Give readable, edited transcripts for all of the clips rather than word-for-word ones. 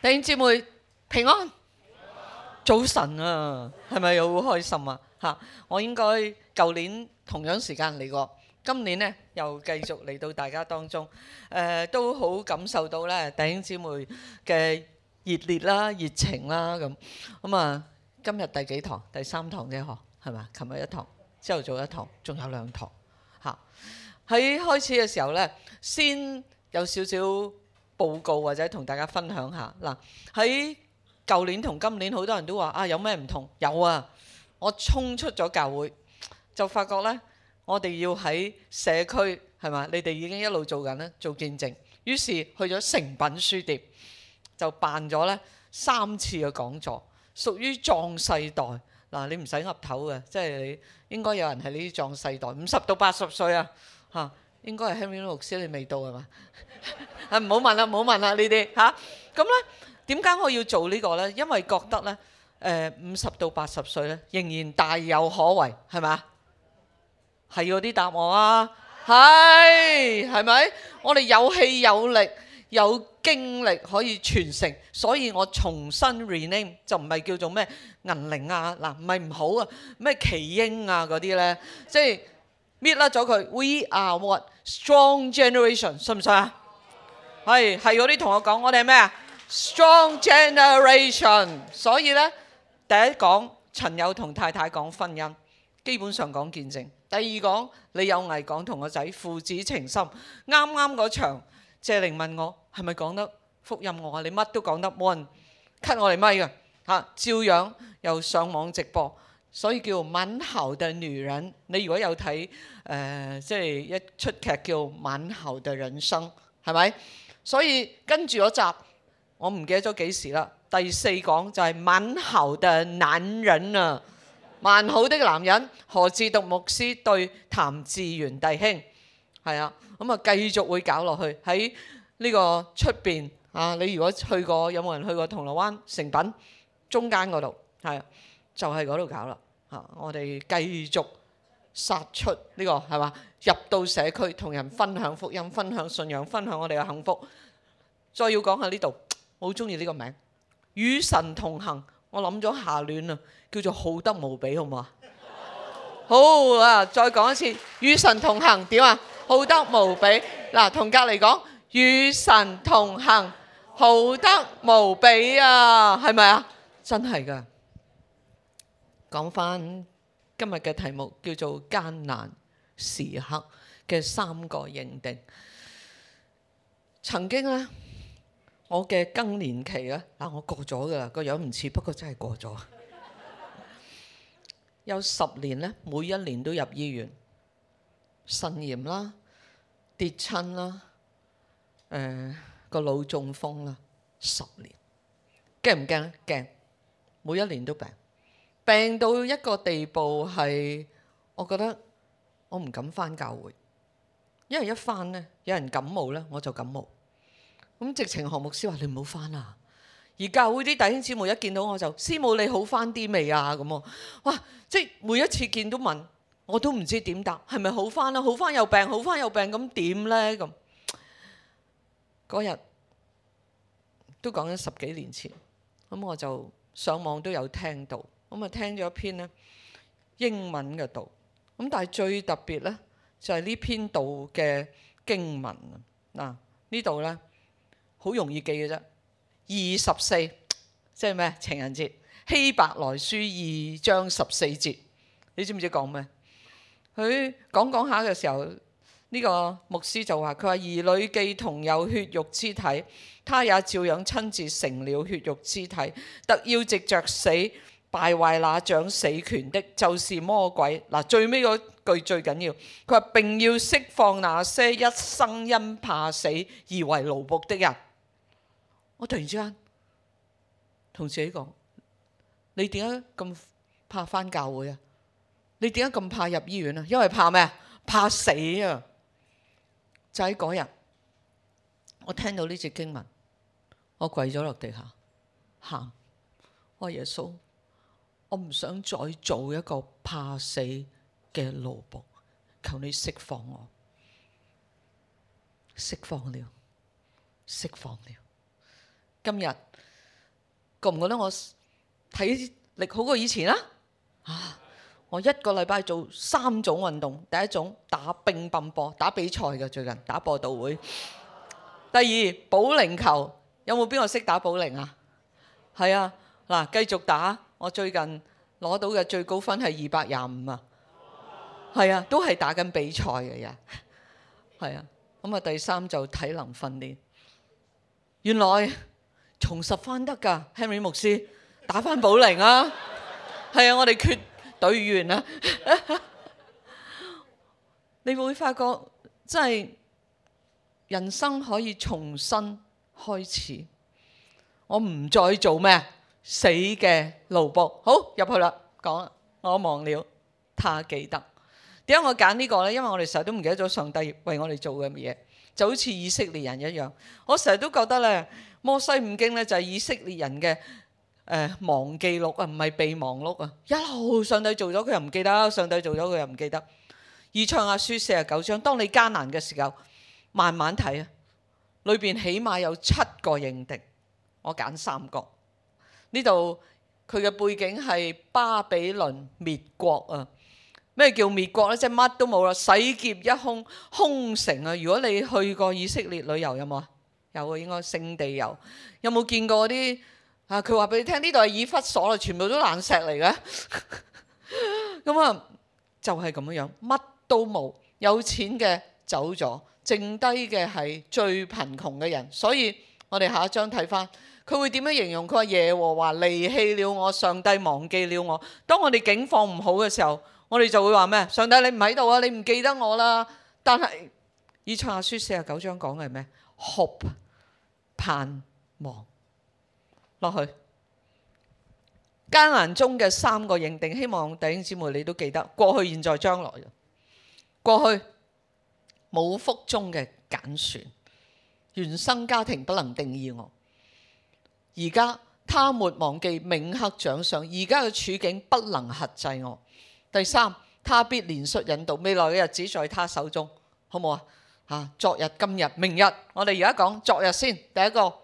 弟兄姊妹平安，早晨啊，係咪好開心啊？嚇，我應該舊年同樣時間嚟過，今年呢又繼續嚟到大家當中，都好感受到咧弟兄姊妹嘅熱烈啦、熱情啦咁啊！今日第幾堂？第3堂啫嗬，係嘛？琴日1堂，朝頭早1堂，仲有2堂嚇。喺開始嘅時候呢，先有少少報告或者同大家分享下嗱。喺舊年同今年好多人都話啊，有咩唔同？有啊，我衝出咗教會就發覺呢，我哋要喺社區係嘛？你哋已經一路做緊咧，做見證。於是去咗誠品書店就辦咗呢3次嘅講座，屬於壯世代嗱。你唔使噏頭嘅，即係你應該有人係呢啲壯世代，50到80歲啊嚇，應該係 Henry 牧師你未到係嘛？唔好問啦，唔好問啦呢啲嚇。咁呢點解我要做呢個呢？因為覺得呢50到80歲呢仍然大有可為，係咪啊？係嗰啲答我啊，係咪？我哋有氣有力有經歷可以傳承，所以我重新 rename 就唔係叫做咩銀齡啊嗱，唔係唔好啊，咩奇英啊嗰啲呢，即係搣甩咗佢。We are what strong generation， 信唔信啊？係嗰啲同我講，我哋係咩啊 ？Strong generation。所以呢，第一講陳友同太太講婚姻，基本上講見證。第二講李有毅講同個仔父子情深。啱啱嗰場謝玲問我係咪講得福音，我話你乜都講得，冇人 cut 我哋咪嘅嚇，照樣又上網直播，所以叫蠻好的女人。你如果有睇即係一出劇叫蠻好的人生，係咪？所以跟住嗰集我唔記得咗幾時啦。第4講就係蠻好的男人啊，蠻好的男人，何志讀牧師對譚志源弟兄係啊，咁啊繼續會搞落去喺呢個出邊啊。你如果去過，有冇人去過銅鑼灣誠品中間嗰度？係啊，就係嗰度搞啦嚇。我哋繼續殺出呢個係嘛，入到社區同人分享福音、分享信仰、分享我哋嘅幸福。再要講下呢度，我好中意呢個名，與神同行。我諗咗下聯啊，叫做好得無比，好唔好啊？好啊，再講一次，與神同行點啊？好得無比。嗱，同隔離講，與神同行，好得無比啊，係咪啊？真係㗎。講翻今日嘅題目叫做艱難時刻嘅3個認定。曾經呢，我嘅更年期咧，我過咗㗎啦，個樣唔似，不過真係過咗。有10年呢，每1年都入醫院，腎炎啦、跌親啦、個腦中風啦，10年。驚唔驚？驚，每1年都病，病到一個地步係，我覺得我唔敢返教會，因為一返呢，有人感冒呢，我就感冒。咁直情何牧師話：你唔好返啊！而教會啲弟兄姊妹一見到我就：師母你好返啲未啊？咁喎，哇！即係每一次見到問，我都唔知點答，係咪好返啊？好返又病，好返又病，咁點呢？咁嗰日都講緊10幾年前，咁我就上網都有聽到，咁啊聽咗一篇呢英文嘅道，咁但係最特別呢，就係呢篇道嘅經文嗱，呢度呢。好容易記嘅啫，24即係咩？情人節，希伯來書2章14節，你知唔知講咩？佢講下嘅時候，呢個牧師就話：佢話兒女既同有血肉之體，他也照樣親自成了血肉之體，特要藉着死敗壞那掌死權的，就是魔鬼。嗱，最尾嗰句最緊要，佢話並要釋放那些一生因怕死而為奴僕的人。我突然之間同自己講：你點解咁怕返教會啊？你點解咁怕入醫院啊？因為怕咩啊？怕死啊！就喺嗰日，我聽到呢節經文，我跪咗落地下喊：我話耶穌，我唔想再做一個怕死嘅奴僕，求你釋放我。釋放了，釋放了。今日覺唔覺得我體力好過以前啊？我一個禮拜做3種運動，第一種打乒乓波，打比賽嘅，最近打播道會。第二保齡球，有冇邊個識打保齡啊？係啊，嗱，繼續打。我最近攞到嘅最高分係225啊，係啊，都係打緊比賽嘅人，係啊。咁啊，第三就體能訓練，原來重拾翻得㗎。Henry 牧師打翻保齡啊，係啊，我哋缺隊員啊。你會發覺真係人生可以重新開始，我唔再做咩死嘅奴僕。好，入去啦，講啦，我忘了他記得。點解我揀呢個呢？因為我哋成日都唔記得咗上帝為我哋做嘅嘢，就好似以色列人一樣。我成日都覺得呢，摩西五經呢就係以色列人嘅忘記錄啊，唔係備忘錄啊。一路上帝做咗佢又唔記得，上帝做咗佢又唔記得。以賽亞書49章，當你艱難嘅時候，慢慢睇啊，裏邊起碼有7個認定，我揀3個。呢度佢嘅背景係巴比倫滅國啊。咩叫滅國呢？即係乜都冇啦，洗劫一空，空城啊！如果你去過以色列旅遊有冇啊？有啊，應該聖地遊。有冇見過啲啊？佢話俾你聽，呢度係以弗所啦，全部都爛石嚟嘅。咁啊，就係咁樣，乜都冇，有錢嘅走咗，剩低嘅係最貧窮嘅人。所以我哋下一章睇翻，佢會點樣形容？佢話耶和華離棄了我，上帝忘記了我。當我哋境況唔好嘅時候，我哋就會話咩？上帝你唔喺度啊，你唔記得我啦。但係以賽亞書49章講嘅係咩？Hope，盼望。落去艱難中嘅3個認定，希望弟兄姊妹你都記得。過去、現在、將來。過去母腹中嘅揀選，原生家庭不能定義我。而家他沒忘記銘刻獎賞，而家嘅處境不能轄制我。第3，他必憐恤引導，未來嘅日子在他手中，好冇啊？昨日、今日、明日，我哋而家講昨日先。第一個，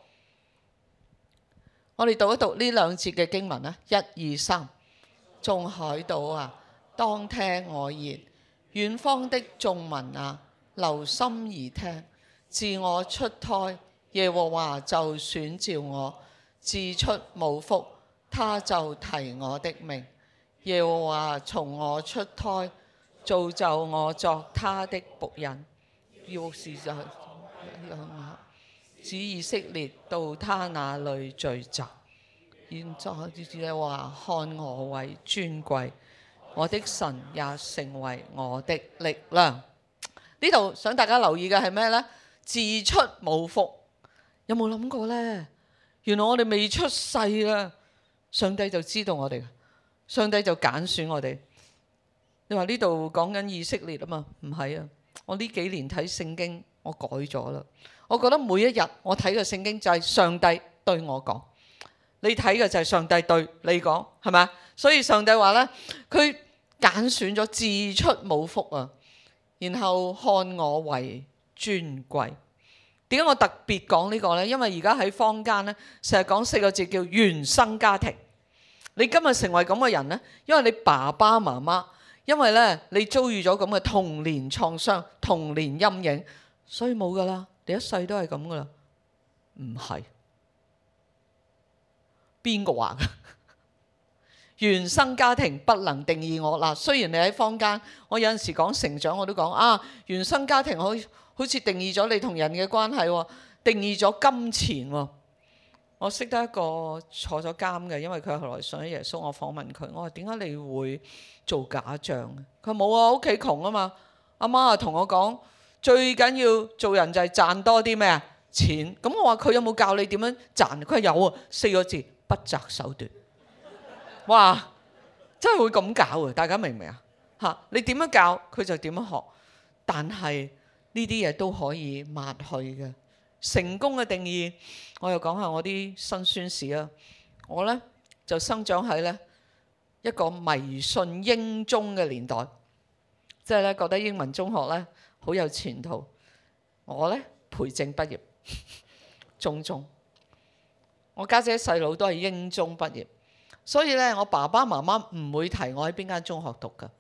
我哋讀一讀呢2節嘅經文啦。1、2、3，眾海島啊，當聽我言；遠方的眾民啊，留心而聽。自我出胎，耶和華就選召我；自出母腹，他就提我的名。耶和華從我出胎，造就我作他的僕人，要是就使以色列到他那裏聚集。現在話看我為尊貴，我的神也成為我的力量。呢度想大家留意嘅係咩呢？自出母腹，有冇諗過呢？原來我哋未出世啦，上帝就知道我哋。上帝就揀選我哋。你話呢度講緊以色列啊嘛？唔係啊！我呢幾年睇聖經，我改咗啦。我覺得每一日我睇嘅聖經就係上帝對我講，你睇嘅就係上帝對你講，係咪？所以上帝話呢，佢揀選咗自出母腹啊，然後看我為尊貴。點解我特別講呢個呢？因為而家喺坊間呢，成日講4個字叫原生家庭。你今日成為咁嘅人呢，因為你爸爸媽媽，因為呢你遭遇咗咁嘅童年創傷、童年陰影，所以冇噶啦，你一世都係咁噶啦。唔係，邊個話㗎？原生家庭不能定義我嗱。雖然你喺坊間，我有陣時講成長，我都講啊，原生家庭好似定義咗你同人嘅關係，定義咗金錢喎。我識得一個坐咗監嘅，因為佢後來信咗耶穌。我訪問佢，我話點解你會做假賬？佢冇啊，屋企窮啊嘛。阿媽啊同我講，最緊要做人就係賺多啲咩啊錢。咁我話佢有冇教你點樣賺？佢話有啊，4個字，不擇手段。哇，真係會咁搞啊！大家明唔明啊？嚇，你點樣教佢就點樣學，但係呢啲嘢都可以抹去嘅。成功嘅定義，我又講下我啲辛酸史啊。我呢就生長喺呢一個迷信英中嘅年代，即係呢覺得英文中學呢好有前途。我呢培正畢業，中我家姐細佬都係英中畢業，所以咧我爸爸媽媽唔會提我喺邊間中學讀㗎。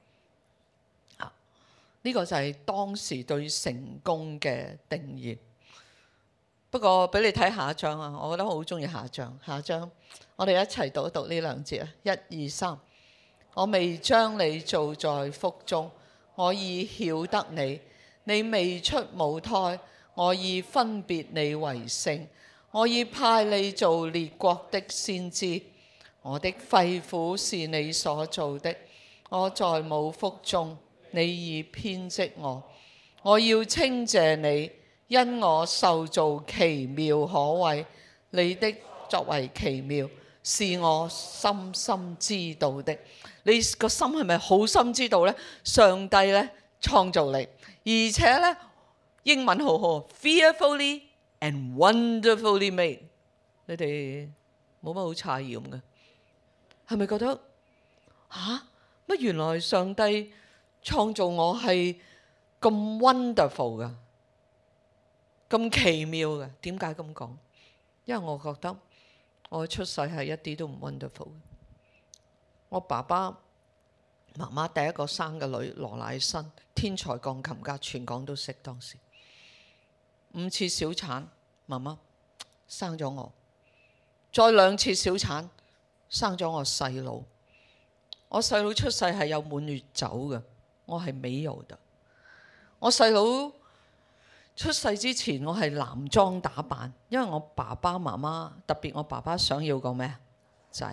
呢個就係當時對成功嘅定義。不過俾你睇下一章啊，我覺得我好中意下一章。下一章我哋一齊讀一讀呢兩節啊，1、2、3。我未將你造在腹中，我已曉得你；你未出母胎，我已分別你為聖。我已派你做列國的先知。我的肺腑是你所造的，我在母腹中，你已編織我。我要稱謝你，因我受造奇妙可畏。你的作為奇妙，是我深深知道的。你個心係咪好深知道呢？上帝呢創造你，而且呢英文好好 ，fearfully and wonderfully made。你哋冇乜好詫異咁嘅，係咪覺得乜原來上帝創造我係咁 wonderful 噶，咁奇妙嘅？點解咁講？因為我覺得我出世係一啲都唔 wonderful。我爸爸媽媽第一個生嘅女羅乃新，天才鋼琴家，全港都識。當時5次小產，媽媽生咗我，再2次小產生咗我細佬。我細佬出世係有滿月酒嘅，我係沒有的。我細佬出世之前，我係男裝打扮，因為我爸爸媽媽，特別我爸爸想要個咩仔。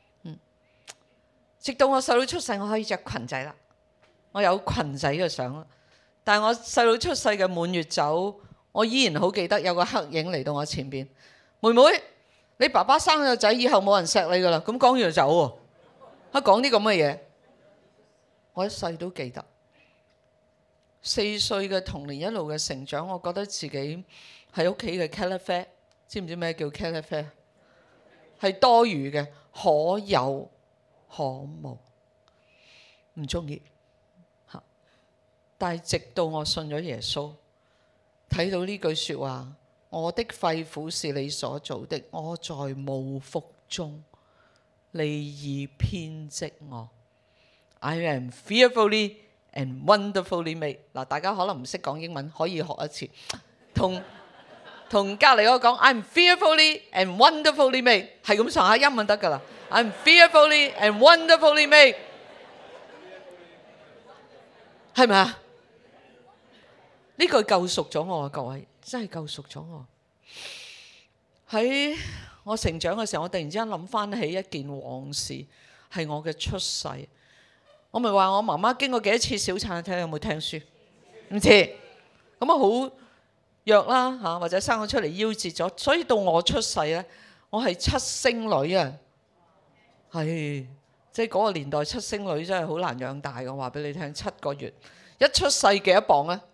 直到我細佬出世，我可以着裙仔啦，我有裙仔嘅相啦。但係我細佬出世嘅滿月酒，我依然好記得有個黑影嚟到我前邊，妹妹，你爸爸生咗仔，以後冇人錫你噶啦。咁講完就走喎，講啲咁嘅嘢，我一世都記得。4歲嘅童年一路嘅成長，我覺得自己喺屋企嘅茄喱啡，知唔知咩叫茄喱啡？係多餘嘅，可有可無，唔中意。但係直到我信咗耶穌，睇到呢句説話，我的肺腑是你所造的，我在母腹中，你已編織我。I am fearfully and wonderfully made。嗱，大家可能唔識講英文，可以學一次，同隔離嗰個講 I'm fearfully and wonderfully made， 係咁上下音就得㗎啦。I'm fearfully and wonderfully made， 係咪啊？呢句救贖咗我啊，各位，真係救贖咗我。喺我成長嘅時候，我突然之間諗翻起一件往事，係我嘅出世。我咪話我媽媽經過幾多次小產，睇下有冇聽書？唔知咁啊，好弱啦嚇，或者生咗出嚟夭折咗，所以到我出世呢，我係7星女啊！係即係嗰個年代7星女真係好難養大嘅。我話俾你聽，7個月一出世幾多磅啊？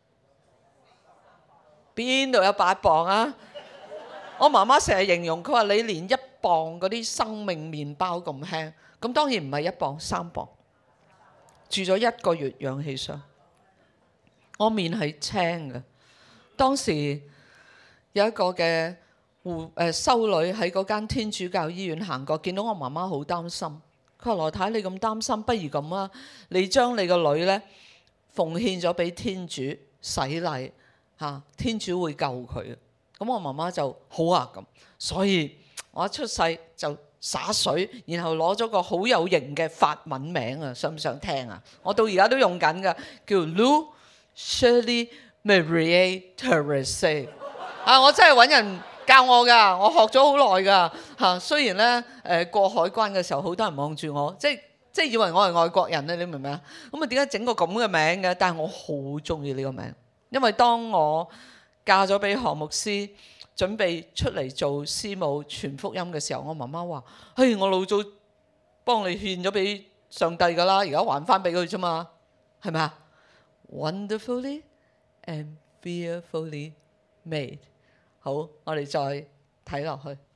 邊度有8磅啊？我媽媽成日形容，佢話你連1磅嗰啲生命麵包咁輕，咁當然唔係1磅3磅，住咗1個月氧氣箱。我面係青嘅，當時有一個嘅修女喺嗰間天主教醫院行過，見到我媽媽好擔心，佢話羅太，你咁擔心，不如咁啊，你將你個女呢奉獻咗俾天主洗禮嚇，天主會救佢。咁我媽媽就好啊咁，所以我一出世就灑水，然後攞咗個好有型嘅法文名啊，想唔想聽啊？我到而家都用緊㗎，叫 Lou Shirley Marie Therese 啊！我真係揾人教我㗎，我學咗好耐㗎嚇。雖然呢過海關嘅時候，好多人望住我，即係以為我係外國人咧，你明唔明啊？咁啊點解整個咁嘅名嘅？但係我好中意呢個名，因為當我嫁咗俾何牧師，準備出嚟做師母傳福音嘅時候，我媽媽話：嘿，我老早幫你獻咗俾上帝㗎啦，而家還翻俾佢啫嘛，係咪啊？ Wonderfully and fearfully made。 好，我哋再睇落去。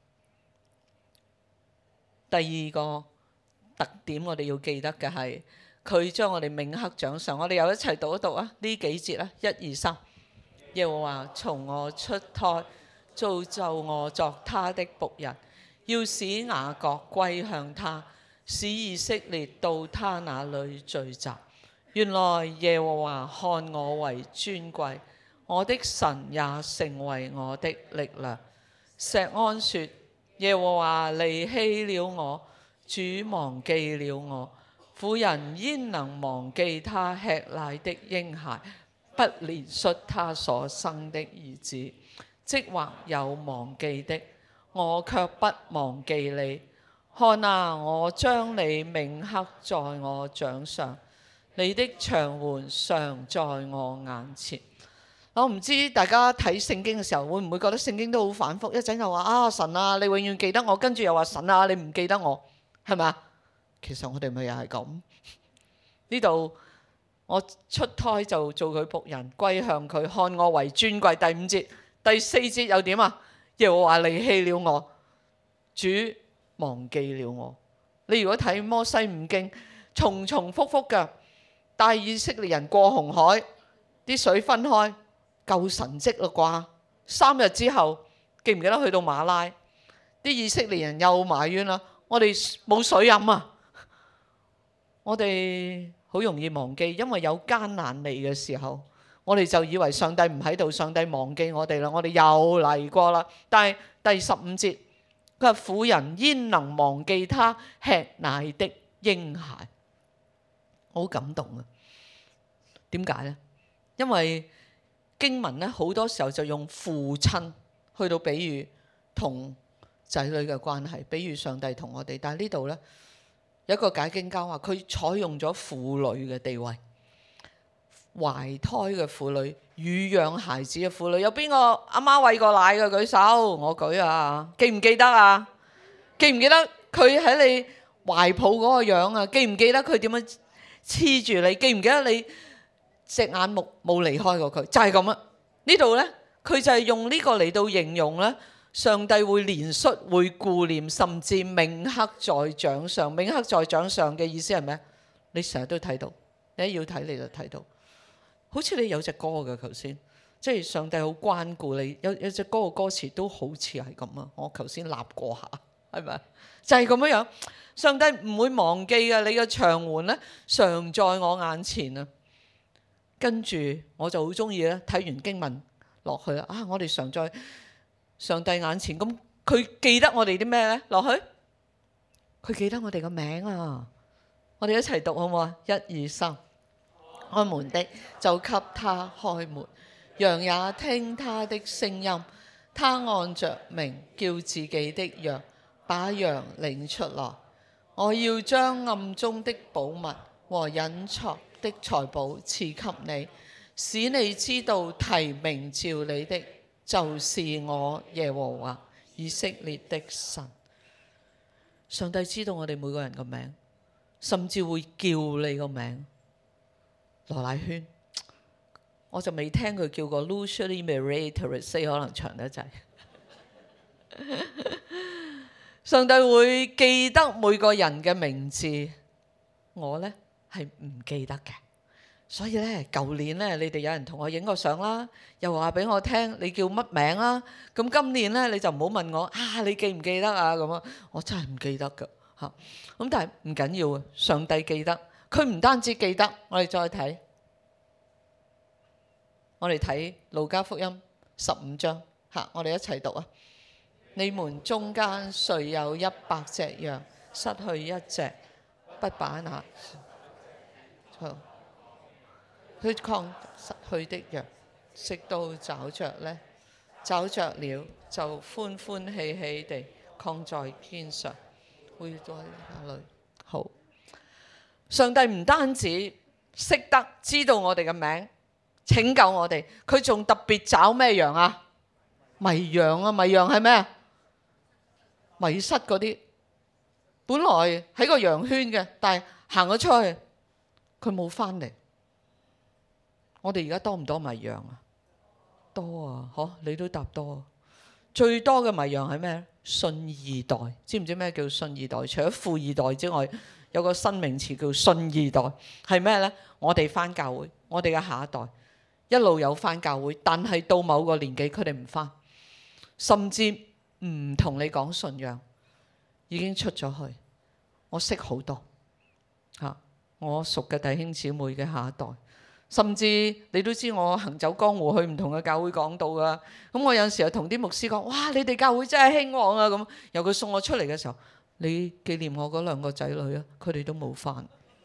第二個特點我哋要記得嘅係，佢將我哋銘刻獎賞。我哋又一齊讀一讀啊！呢幾節啦，1、2、3。耶和華從我出胎造就我作他的僕人，要使雅各歸向他，使以色列到他那裏聚集。原來耶和華看我為尊貴，我的神也成為我的力量。錫安說：耶和華離棄了我，主忘記了我。婦人焉能忘記他吃奶的嬰孩，不憐恤他所生的兒子？即或有忘記的，我卻不忘記你。看啊，我將你銘刻在我掌上，你的牆垣常在我眼前。我唔知大家睇聖經嘅時候會唔會覺得聖經都好反覆，一陣又話啊神啊你永遠記得我，跟住又話神啊你唔記得我，係咪啊？其實我哋咪又係咁。呢度我出胎就做佢僕人，歸向佢，看我為尊貴。第5節，第4節又點啊？耶和華離棄了我，主忘記了我。你如果睇摩西五經，重重複複嘅帶以色列人過紅海，啲水分開，夠神蹟啦啩？3日之後，記唔記得去到馬拉？啲以色列人又埋怨啦，我哋冇水飲啊！我哋好容易忘記，因為有艱難嚟嘅時候，我哋就以為上帝唔喺度，上帝忘記我哋啦。我哋又嚟過啦。但係第15節，佢話婦人焉能忘記他吃奶的嬰孩？好感動啊！點解呢？因為經文咧好多時候就用父親去到比喻同仔女嘅關係，比喻上帝同我哋。但係呢度呢，有一個解經家話，佢採用咗婦女嘅地位，懷胎嘅婦女、乳養孩子嘅婦女。有邊個阿媽餵過奶嘅舉手？我舉啊！記唔記得啊？記唔記得佢喺你懷抱嗰個樣啊？記唔記得佢點樣黐住你？記唔記得你隻眼目冇離開過佢？就係咁啊！呢度呢，佢就係用呢個嚟到形容呢，上帝會憐恤、會顧念，甚至銘刻在掌上。銘刻在掌上嘅意思係咩？你成日都睇到，你一要睇你就睇到。好似你有隻歌嘅頭先，即係上帝好關顧你。有隻歌嘅歌詞都好似係咁啊！我頭先立過下，係咪？就係咁樣樣。上帝唔會忘記嘅，你嘅牆垣呢，常在我眼前啊！跟住我就好中意咧，睇完經文落去啦。啊，我哋常在上帝眼前，咁佢記得我哋啲咩呢？落去，佢記得我哋個名啊！我哋一齊讀好唔好啊？1、2、3，開門的就給他開門，羊也聽他的聲音。他按着名叫自己的羊，把羊領出來。我要將暗中的寶物和隱藏的財寶賜給你，使你知道提名召你的就是我耶和華以色列的神。上帝知道我哋每個人個名，甚至會叫你個名。羅乃軒，我就未聽佢叫過 Lucially Meritorious， 可能長得滯。上帝會記得每個人嘅名字，我呢係唔記得嘅。所以呢，舊年呢，你哋有人同我影過相啦，又話俾我聽你叫乜名啦。咁今年呢，你就唔好問我啊，你記唔記得啊？咁啊，我真係唔記得㗎嚇。咁但係唔緊要啊，上帝記得。佢唔單止記得，我哋再睇，我哋睇路加福音15章嚇，我哋一齊讀啊！你們中間誰有100隻羊，失去一隻，不把那去看失去的羊，直到找着呢？找着了就歡歡喜喜地扛在肩上，回到那裏。好，上帝唔單止識得知道我哋嘅名，拯救我哋，佢仲特別找咩羊啊？迷羊啊！迷羊係咩啊？迷失嗰啲，本來喺個羊圈嘅，但係行咗出去，佢冇返嚟。我哋而家多唔多迷羊啊？多啊，嗬！你都答多啊。最多嘅迷羊係咩？信二代，知唔知咩叫信二代？除咗富二代之外，有個新名詞叫信二代，係咩呢？我哋返教會，我哋嘅下一代一路有返教會，但係到某個年紀佢哋唔返。 甚至唔同你講信仰，已經出咗去。我識好多嚇，我熟嘅弟兄姊妹嘅下一代，甚至你都知我行走江湖去唔同嘅教會講道噶。咁我有陣時候同啲牧師講：哇，你哋教會真係興旺啊！咁由佢送我出嚟嘅時候，你紀念我嗰兩個仔女啊，佢哋都冇返，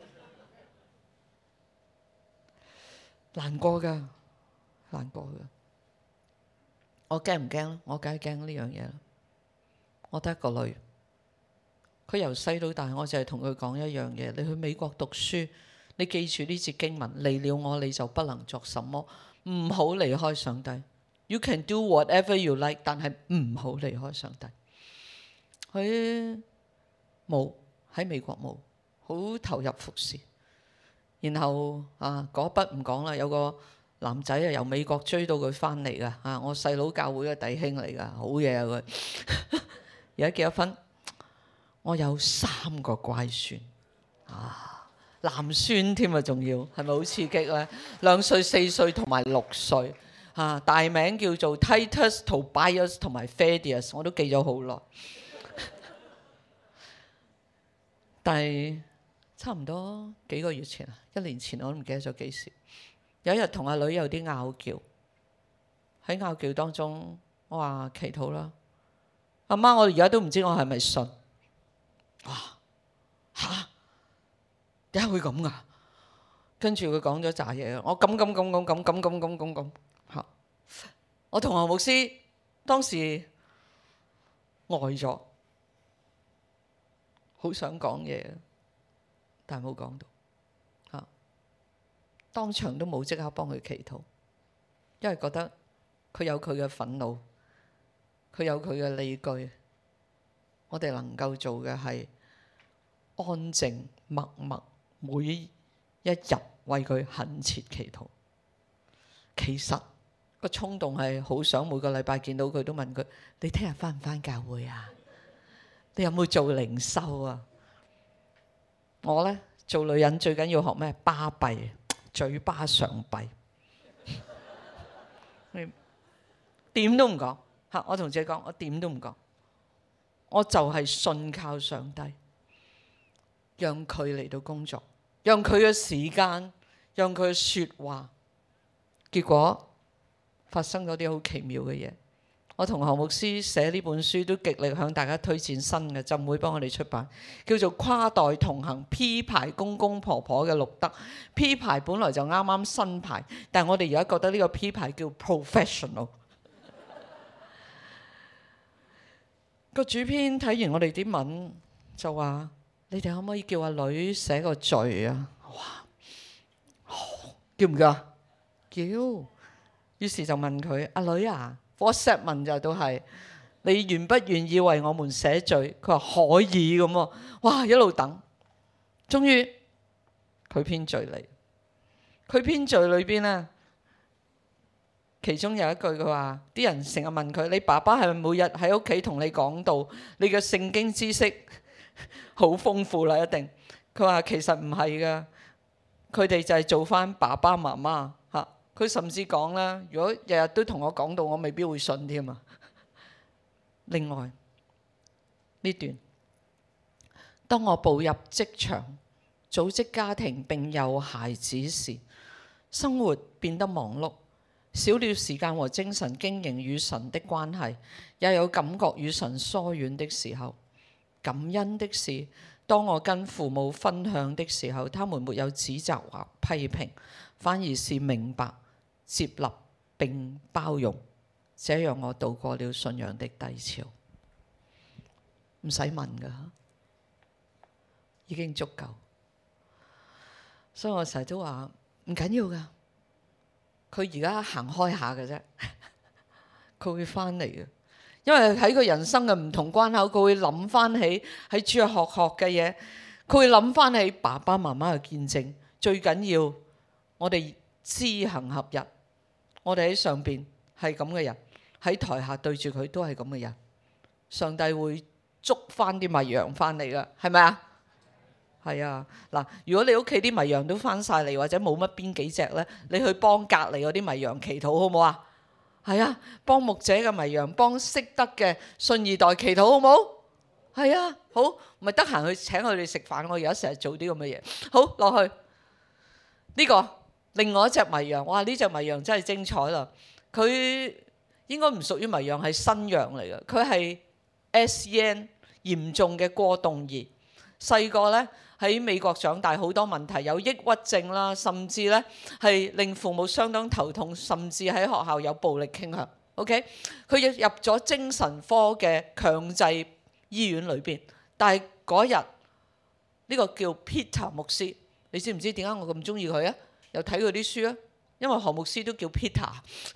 難過㗎，難過㗎。我驚唔驚咧？我梗係驚呢樣嘢啦。我得一個女，佢由細到大，我就係同佢講一樣嘢：你去美國讀書，你記住呢節經文，離了我你就不能作什麼，唔好離開上帝。You can do whatever you like， 但係唔好離開上帝。佢冇喺美國冇好投入服侍，然後嗰筆唔講啦，有個男仔啊由美國追到佢返嚟噶，我細佬教會嘅弟兄嚟噶，好嘢啊佢。而家結咗婚，我有3個乖孫男孫添啊，仲要係咪好刺激咧？2歲、4歲同埋6歲大名叫做 Titus、Tobias 同埋 Thaddeus， 我都記咗好耐。但係差唔多幾個月前1年前我都唔記得咗幾時。有一日同阿女有啲拗撬，喺拗撬當中，我話祈禱啦，阿媽，我而家都唔知我係咪信。哇嚇，點解會咁噶？跟住佢講咗扎嘢，我咁嚇。我同何牧師當時呆咗，好想講嘢，但係冇講到嚇。當場都冇即刻幫佢祈禱，因為覺得佢有佢嘅憤怒，佢有佢嘅理據。我哋能夠做嘅係安靜默默，每一日為佢懇切祈禱。其實個衝動係好想每個禮拜見到佢，都問佢：你聽日返唔返教會啊？你有冇做靈修啊？我呢，做女人最緊要學咩？巴閉，嘴巴上閉，點都唔講嚇。我同自己講，我點都唔講，我就係信靠上帝，讓佢嚟到工作，讓佢嘅時間，讓佢嘅説話。結果發生咗啲好奇妙嘅嘢。我同何牧師寫呢本書都極力向大家推薦新嘅，浸會幫我哋出版，叫做《跨代同行 P 牌公公婆婆嘅錄德》。P 牌本來就啱啱新牌，但係我哋而家覺得呢個 P 牌叫 professional。個主編睇完我哋啲文就話：你哋可唔可以叫阿女寫個序啊？哇，叫唔叫啊？叫。於是就問佢：阿女啊，WhatsApp 問就都係你願不願意為我們寫序？佢話可以咁喎。哇，一路等，終於佢編序嚟。佢編序裏邊呢，其中有一句佢話：啲人成日問佢，你爸爸係咪每日喺屋企同你講道？你嘅聖經知識好豐富啦，一定。佢話其實唔係噶，佢哋就係做翻爸爸媽媽嚇。佢甚至講啦，如果日日都同我講道，我未必會信添啊。另外呢段，當我步入職場、組織家庭並有孩子時，生活變得忙碌，少了時間和精神經營與神的關係，也有感覺與神疏遠的時候。感恩的是，當我跟父母分享的時候，他們沒有指責或批評，反而是明白、接納並包容，這讓我度過了信仰的低潮。唔使問㗎，已經足夠。所以我成日都話唔緊要㗎，佢而家行開下嘅啫，佢會返嚟嘅。因為喺佢人生嘅唔同關口，佢會諗翻起喺主日學嘅嘢，佢會諗翻起爸爸媽媽嘅見證。最緊要我哋知行合一，我哋喺上邊係咁嘅人，喺台下對住佢都係咁嘅人。上帝會捉翻啲迷羊翻嚟噶，係咪啊？係啊，嗱，如果你屋企啲迷羊都翻晒嚟，或者冇乜邊幾隻呢，你去幫隔離嗰啲迷羊祈禱好唔好啊？ 係啊，幫牧者嘅迷羊，幫識得嘅信二代祈禱，好冇？係啊，好，咪得閒去請佢哋食飯。我而家成日做啲咁嘅嘢。好，落去呢個另外一隻迷羊，哇！呢隻迷羊真係精彩啦。佢應該唔屬於迷羊，係新羊嚟嘅。佢係 SEN 嚴重嘅過動兒，細個呢喺美國長大，好多問題，有抑鬱症啦，甚至呢係令父母相當頭痛，甚至喺學校有暴力傾向。OK， 佢入咗精神科嘅強制醫院裏邊，但係嗰日呢個叫 Peter 牧師，你知唔知點解我咁中意佢啊？又睇佢啲書啊，因為何牧師都叫 Peter。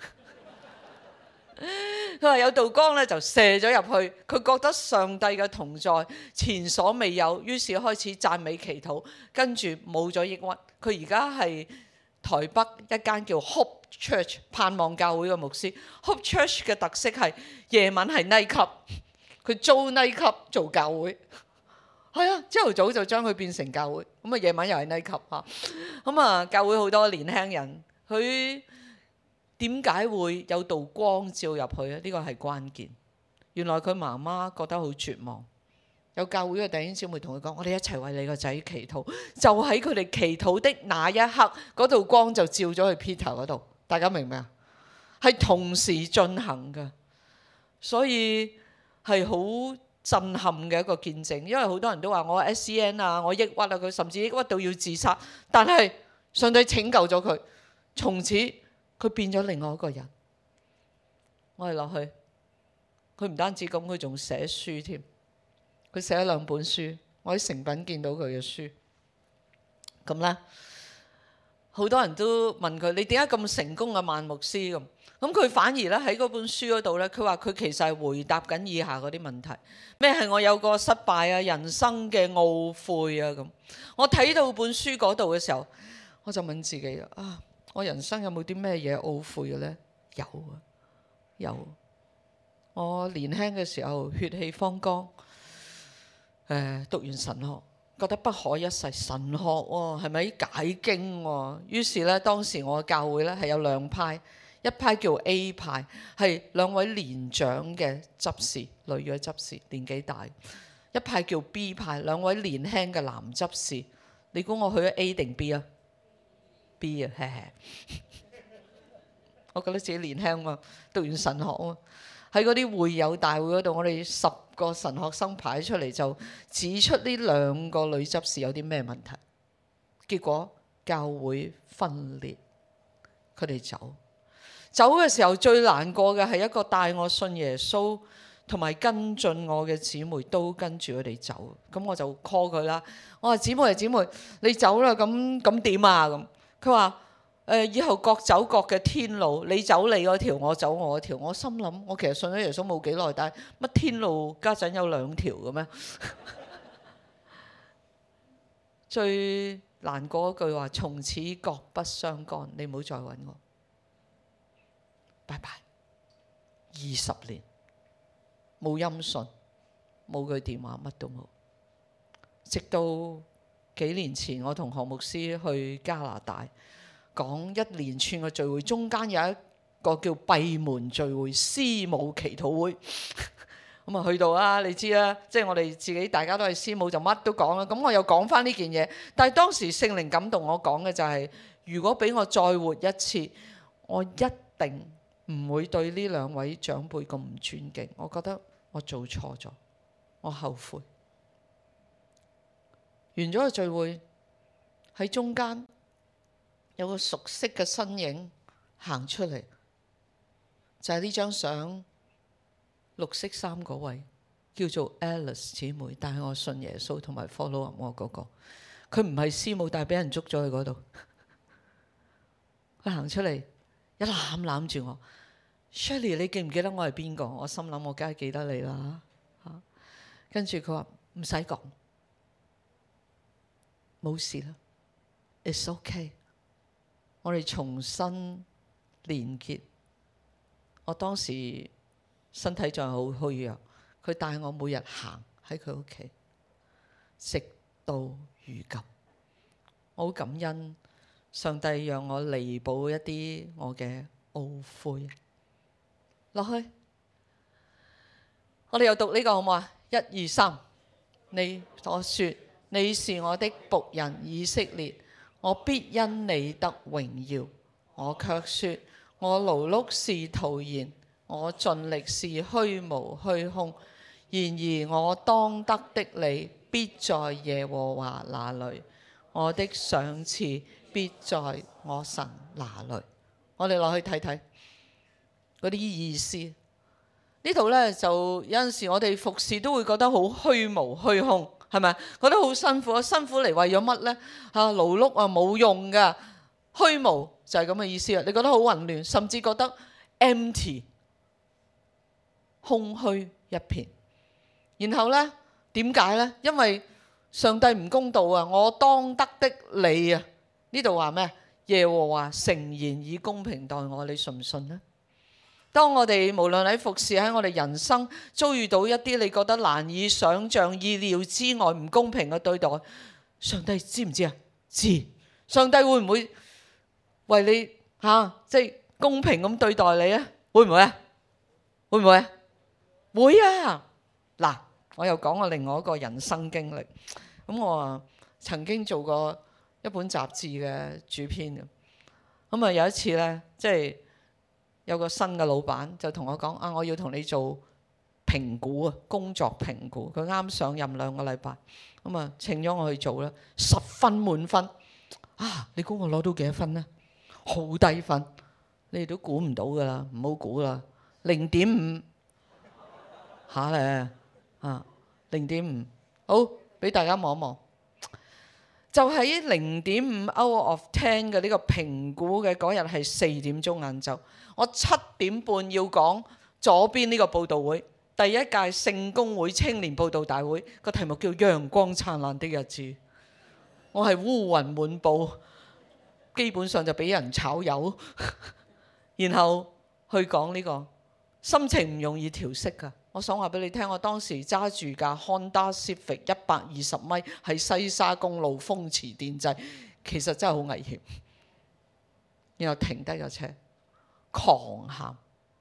佢話有道光咧就射咗入去，佢覺得上帝嘅同在前所未有，於是開始讚美祈禱，跟住冇咗抑鬱。佢而家係台北一間叫 Hope Church 盼望教會嘅牧師。Hope Church 嘅特色係夜晚係 night club，佢租 night club 做教會。係啊，朝頭早就將佢變成教會，咁啊夜晚又係 night club 嚇。咁啊教會好多年輕人，佢點解會有道光照入去咧？呢個係關鍵。原來佢媽媽覺得好絕望，有教會嘅弟兄姊妹同佢講：我哋一齊為你個仔祈禱。就喺佢哋祈禱的那一刻，嗰道光就照咗去 Peter 嗰度。大家明唔明啊？係同時進行嘅，所以係好震撼嘅一個見證。因為好多人都話我 SEN 啊，我抑鬱啊，佢甚至抑鬱到要自殺。但係上帝拯救咗佢，從此佢變咗另外一個人。我哋落去，佢唔單止咁，佢仲寫書添。佢寫咗2本書，我喺誠品見到佢嘅書。咁呢，好多人都問佢：你點解咁成功嘅萬牧師咁？咁佢反而咧喺嗰本書嗰度呢，佢話佢其實係回答緊以下嗰啲問題。咩係我有個失敗啊、人生嘅懊悔啊咁？我睇到本書嗰度嘅時候，我就問自己啊，我人生有冇啲咩嘢懊悔嘅呢？有啊，有。我年輕嘅時候血氣方剛，讀完神學覺得不可一世，神學喎係咪解經喎？於是呢，當時我嘅教會呢係有2派，一派叫 A 派，係2位年長嘅執事，女嘅執事年紀大；一派叫 B 派，2位年輕嘅男執事。你估我去咗 A 定 B 啊？B 啊，我覺得自己年輕嘛，讀完神學啊。喺嗰啲會友大會嗰度，我哋10個神學生排出嚟就指出呢2個女執事有啲咩問題。結果教會分裂，佢哋走嘅時候最難過嘅係一個帶我信耶穌同埋跟進我嘅姊妹都跟住佢哋走。咁我就 call 佢啦，我話姊妹，你走啦，咁點啊？咁佢話以後各走各嘅天路，你走你嗰條，我走我嗰條。我心諗，我其實信咗耶穌冇幾耐，但係乜天路家陣有2條嘅咩？最難過嗰句話：從此各不相干，你唔好再揾我，拜拜。20年冇音訊，冇佢電話，乜都冇。直到幾年前，我同何牧師去加拿大，講一連串嘅聚會，中間有一個叫閉門聚會、師母祈禱會。咁啊去到啦，你知啦，即係我哋自己大家都係師母，就乜都講啦。咁我又講翻呢件嘢，但係當時聖靈感動我講嘅就係，如果俾我再活一次，我一定唔會對呢2位長輩咁唔尊敬。我覺得我做錯咗，我後悔。完咗個聚會，喺中間有個熟悉嘅身影行出嚟，就係呢張相，綠色衫嗰位叫做 Alice 姊妹，但係我信耶穌同埋 follow 我嗰個，佢唔係師母，但係俾人捉咗去嗰度。佢行出嚟一攬住我，Shirley， 你記唔記得我係邊個？我心諗我梗係記得你啦。跟住佢話唔使講，冇事啦，It's okay。我哋重新連結。我當時身體仲係好虛弱，佢帶我每日行喺佢屋企，直到如今。我好感恩上帝讓我彌補一啲我嘅懊悔。 落去。我哋又讀呢個好唔好啊？1、2、3。我說你是我的僕人以色列，我必因你得榮耀。我卻說我勞碌是徒然，我盡力是虛無虛空。然而我當得的你必在耶和華那裏，我的賞賜必在我神那裏。我哋落去睇睇嗰啲意思。呢度呢，就有陣時我哋服侍都會覺得好虛無虛空，係咪？覺得好辛苦，辛苦嚟為咗乜呢？勞碌冇用㗎，虛無就係咁嘅意思啦。你覺得好混亂，甚至覺得 empty 空虛一片。然後呢，點解呢？因為上帝唔公道啊！我當得的你啊，呢度話咩？耶和華誠然以公平待我，你信唔信呢？當我哋無論喺服侍，喺我哋人生遭遇到一啲你覺得難以想像、意料之外唔公平嘅對待，上帝知唔知啊？知。上帝會唔會為你即係公平咁對待你啊？會唔會啊？會唔會啊？會啊！嗱，我又講我另外一個人生經歷。咁我曾經做過一本雜誌嘅主編。咁啊有一次呢，即係有個新嘅老闆就同我講我要同你做評估啊，工作評估。佢啱上任2個禮拜，咁啊請咗我去做啦，10分滿分。你估我攞到幾多分呢？好低分，你哋都估唔到噶啦，唔好估啦，0.5下咧0.5，好，俾大家望一望。就喺0.5 out of 10嘅呢個評估嘅嗰日係4點鐘晏晝，我7點半要講左邊呢個佈道會，第一屆聖公會青年佈道大會，個題目叫陽光燦爛的日子。我係烏雲滿布，基本上就俾人炒魷，然後去講呢個，心情唔容易調適㗎。我想話俾你聽，我當時揸住架 Honda Civic 120米喺西沙公路風馳電掣，其實真係好危險。然後停低架車，狂喊，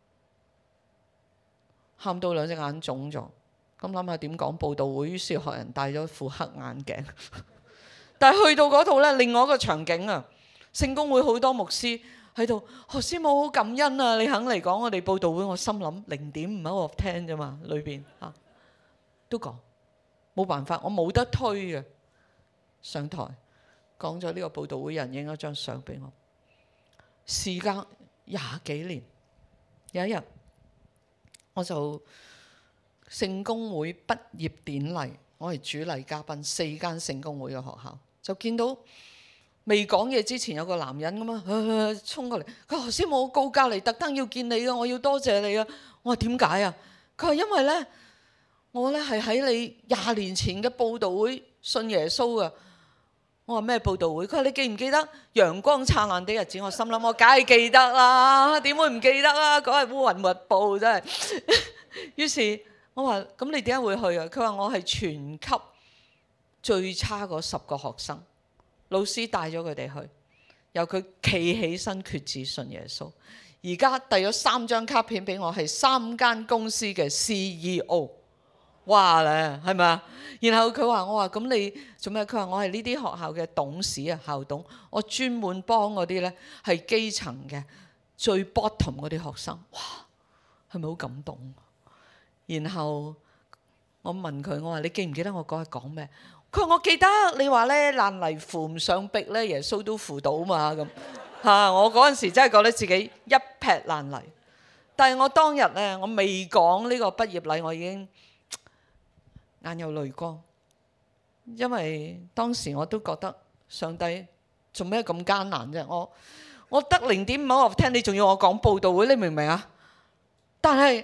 喊到2隻眼腫咗。咁諗下點講佈道會，於是學人戴咗副黑眼鏡。但係去到嗰度呢，另外一個場景啊，聖公會好多牧師喺度，何師母好感恩啊！你肯嚟講我哋佈道會，我心諗0.5 out of 10啫嘛，裏邊都講冇辦法，我冇得推嘅。上台講咗呢個佈道會，人影咗張相俾我。事隔20幾年，有一日我就聖公會畢業典禮，我係主禮嘉賓，4間聖公會嘅學校，就見到未講嘢之前有個男人咁啊，衝過嚟，佢話何師母，我告假嚟特登要見你啊，我要多謝你啊。我話點解啊？佢話因為呢，我呢係喺你20年前嘅佈道會信耶穌啊。我話咩佈道會？佢話你記唔記得陽光燦爛的日子？我心諗我梗係記得啦，點會唔記得啊？嗰日烏雲密布真係。於是我話咁你點解會去啊？佢話我係全級最差嗰10個學生，老師帶咗佢哋去，由佢企起身決志信耶穌。而家遞咗3張卡片俾我，係3間公司嘅 CEO。哇咧，係咪啊？然後佢話我話咁你做咩？佢話我係呢啲學校嘅董事啊，校董，我專門幫嗰啲呢係基層嘅最 bottom 嗰啲學生。哇，係咪好感動？然後我問佢，我話你記唔記得我嗰日講咩？佢話我記得，你話呢爛泥扶唔上壁呢，耶穌都扶到嘛咁。我嗰陣時真係覺得自己一劈爛泥。但係我當日呢，我未講呢個畢業禮，我已經眼有淚光，因為當時我都覺得上帝做咩咁艱難啫？我得0.5 out of 10，你仲要我講佈道會，你明唔明啊？但係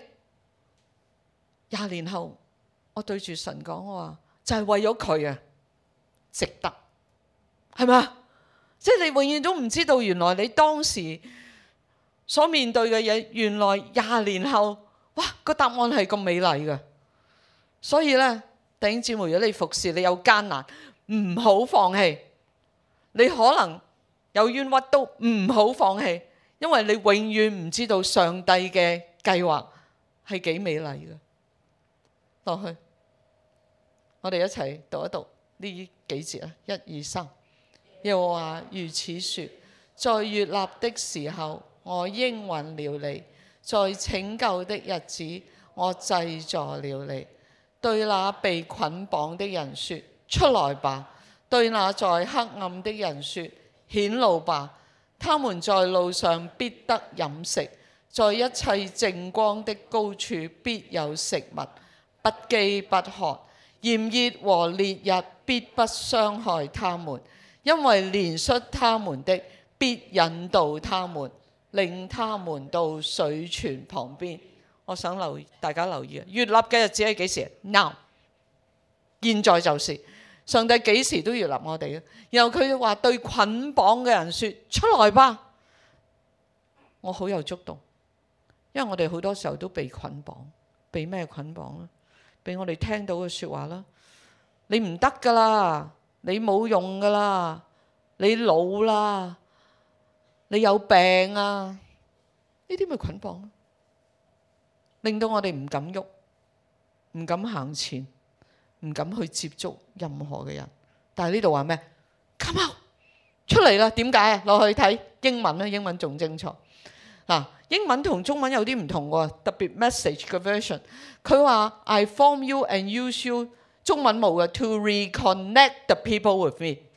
20年後，我對住神講，我話就係為咗佢啊，值得，係咪啊？即係你永遠都唔知道，原來你當時所面對嘅嘢，原來20年後，哇，個答案係咁美麗嘅。所以呢，弟兄姊妹，如果你服侍，你有艱難，唔好放棄。你可能有冤屈都唔好放棄，因為你永遠唔知道上帝嘅計劃係幾美麗嘅。落去，我哋一齊讀一讀呢幾節啊，1、2、3。耶和華如此說：在悅納的時候，我應允了你；在拯救的日子，我濟助了你。對那被捆綁的人說：出來吧！對那在黑暗的人說：顯露吧！他們在路上必得飲食，在一切淨光的高處必有食物，不飢不渴。炎熱和烈日必不傷害他們，因為憐恤他們的必引導他們，令他們到水泉旁邊。我想大家留意啊，悅納嘅日子係幾時 ？Now， 現在就是上帝幾時都悅納我哋嘅。然後佢話對捆綁嘅人說：出來吧！我好有觸動，因為我哋好多時候都被捆綁，被咩捆綁咧？俾我哋聽到嘅說話啦，你唔得噶啦，你冇用噶啦，你老啦，你有病啊，呢啲咪捆綁咯，令到我哋唔敢喐，唔敢行前，唔敢去接觸任何嘅人。但係呢度話咩 ？Come out， 出嚟啦！點解啊？落去睇英文啦，英文仲精彩。嗱，英文同中文有啲唔同喎，特別 message 嘅 version， 佢話 I form you and use you， 中文冇嘅 to reconnect the people with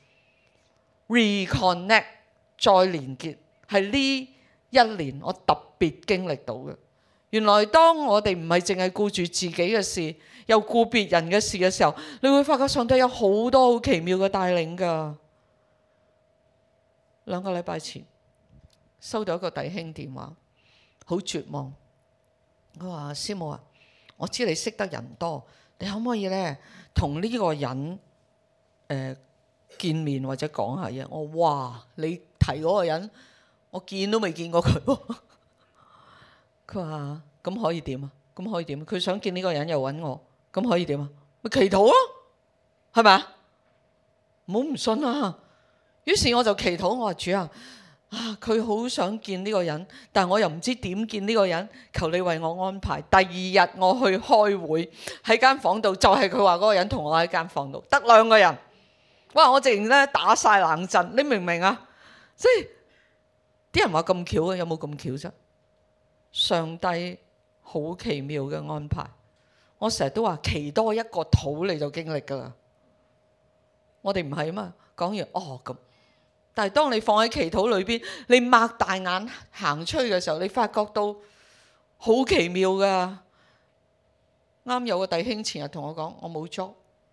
me，reconnect 再連結，係呢一年我特別經歷到嘅。原來當我哋唔係淨係顧住自己嘅事，又顧別人嘅事嘅時候，你會發覺上帝有好多好奇妙嘅帶領㗎。2個禮拜前收到一個弟兄電話，好絕望。佢話：師母啊，我知你識得人多，你可唔可以呢同呢個人見面或者講下嘢？我哇，你提嗰個人，我見都未見過佢。佢話：咁可以點啊？咁可以點？佢想見呢個人又揾我，咁可以點啊？咪祈禱咯，係咪啊？唔好唔信啊！於是我就祈禱，我話：主啊！佢好想見呢個人，但我又唔知點見呢個人，求你為我安排。第2日我去開會，喺間房度，就係佢話嗰個人同我喺間房度，得2個人。哇！我直情咧打晒冷震，你明唔明啊？即係啲人話咁巧嘅，有冇咁巧啫？上帝好奇妙嘅安排。我成日都話祈多一個禱你就經歷噶啦。我哋唔係啊嘛，講完咁。但係當你放喺祈禱裏邊，你擘大眼行出去嘅時候，你發覺到好奇妙噶。啱有個弟兄前日同我講，我冇 job。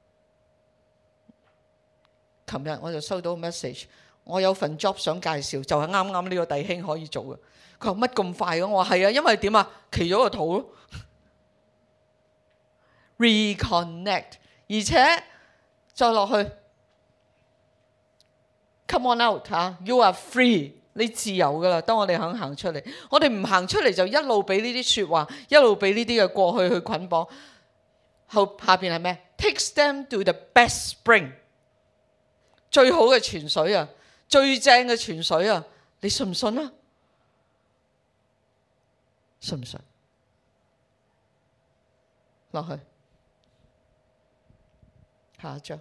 琴日我就收到個 message， 我有份 job 想介紹，就係啱啱呢個弟兄可以做嘅。佢話乜咁快嘅？我話係啊，因為點啊？祈咗個禱咯。reconnect， 而且再落去。Come on out 嚇 ，You are free， 你自由噶啦。當我哋肯行出嚟，我哋唔行出嚟就一路俾呢啲説話，一路俾呢啲嘅過去去捆綁。後下邊係咩 ？Takes them to the best spring， 最好嘅泉水啊，最正嘅泉水啊，你信唔信啊？信唔信？落去下一章。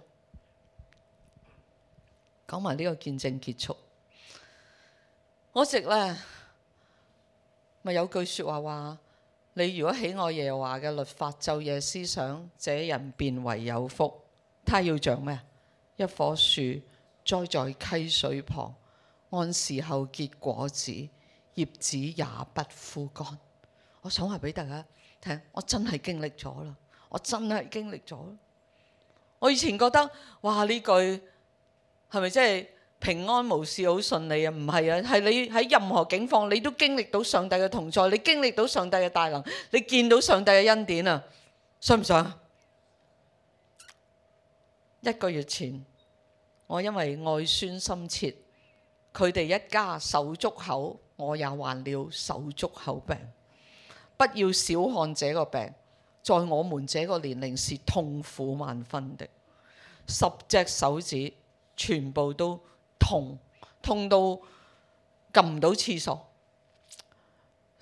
講埋呢個見證結束。我直咧咪有句説話話：你如果喜愛耶和華嘅律法，晝夜思想，這人便為有福。他要像咩？一棵樹栽在溪水旁，按時候結果子，葉子也不枯乾。我想話俾大家聽，我真係經歷咗啦，我真係經歷咗。我以前覺得哇，呢句係咪真係平安無事好順利啊？唔係啊，係你喺任何境況，你都經歷到上帝嘅同在，你經歷到上帝嘅大能，你見到上帝嘅恩典啊！信唔信啊？1個月前，我因為愛孫心切，佢哋一家手足口，我也患了手足口病。不要小看這個病，在我們這個年齡是痛苦萬分的。10隻手指全部都痛到撳唔到廁所，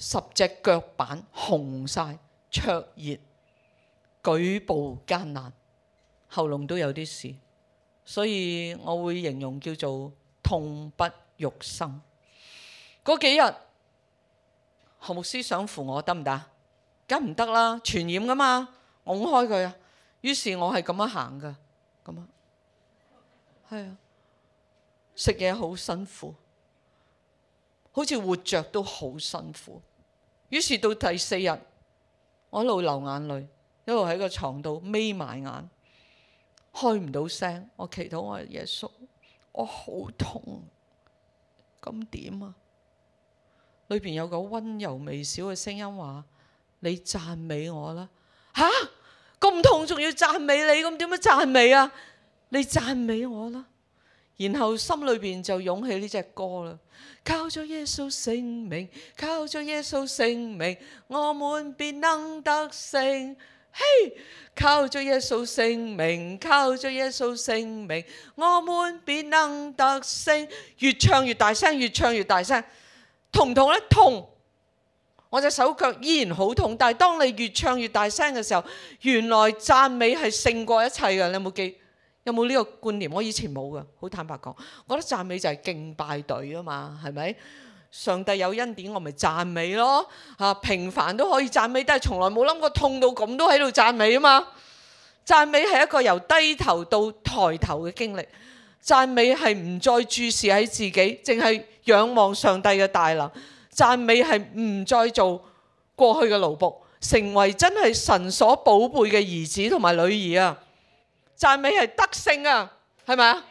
10隻腳板紅晒，灼熱，舉步艱難，喉嚨都有啲事，所以我會形容叫做痛不欲生。嗰幾日何牧師想扶我得唔得？梗唔得啦，傳染噶嘛，拱開佢啊！於是我係咁樣行噶，咁啊，係啊，食嘢好辛苦，好似活着都好辛苦。於是到第4日，我一路流眼淚，一路喺個床度眯埋眼，開唔到聲。我祈禱我話耶穌，我好痛，咁點啊？裏邊有個溫柔微小嘅聲音話：你讚美我啦！吓，咁痛仲要讚美你，咁點樣讚美啊？你讚美我啦！然後心裏邊就湧起呢隻歌啦。靠着耶穌聖名，靠着耶穌聖名，我們便能得勝。嘿，靠着耶穌聖名，靠着耶穌聖名，我們便能得勝。越唱越大聲，越唱越大聲。痛唔痛呢？痛！我隻手腳依然好痛，但係當你越唱越大聲嘅時候，原來讚美係勝過一切嘅。你有冇呢個觀念？我以前冇嘅，好坦白講，我覺得讚美就係敬拜隊啊嘛，係咪？上帝有恩典，我咪讚美咯。平凡都可以讚美，但係從來冇諗過痛到咁都喺度讚美啊嘛。讚美係一個由低頭到抬頭嘅經歷。讚美係唔再注視喺自己，淨係仰望上帝嘅大能。讚美係唔再做過去嘅奴僕，成為真係神所寶貝嘅兒子同埋女兒啊！讚美係得勝啊，係咪啊？